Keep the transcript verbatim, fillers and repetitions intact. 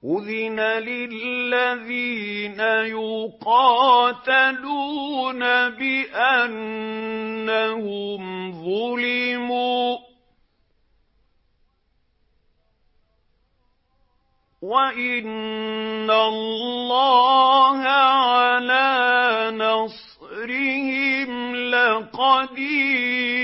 أُذِنَ لِلَّذِينَ يُقَاتَلُونَ بِأَنَّهُمْ ظُلِمُوا ۚ وَإِنَّ اللَّهَ عَلَىٰ نَصْرِهِمْ لَقَدِيرٌ